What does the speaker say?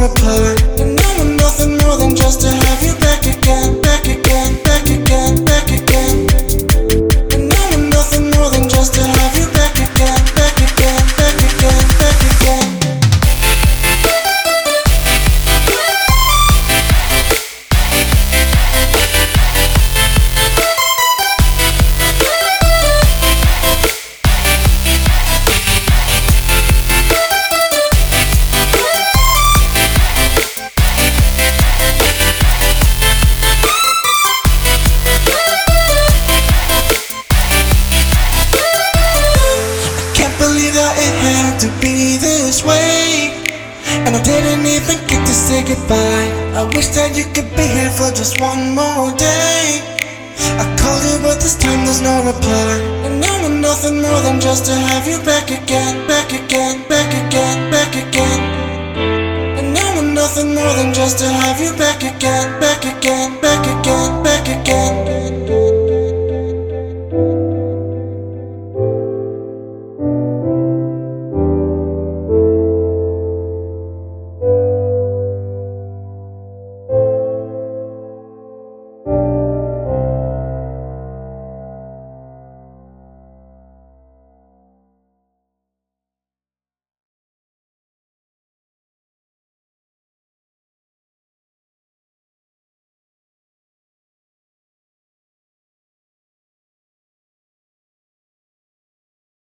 reply. And I want nothing more than just to have you back again, back again, back again, back again. And I want nothing more than just to have you back again, back again, back again, back again. That it had to be this way, and I didn't even get to say goodbye. I wish that you could be here for just one more day. I called you but this time there's no reply. And I want nothing more than just to have you back again, back again, back again, back again. And I want nothing more than just to have you back again, back again, back again, back again.